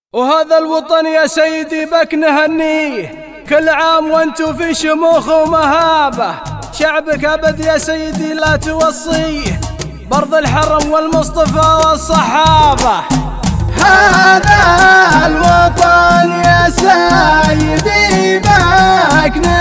وهذا الوطن يا سيدي بك نهنيه كل عام وانتو في شموخ ومهابة. شعبك أبد يا سيدي لا توصيه برض الحرم والمصطفى والصحابة. هذا الوطن يا سيدي بك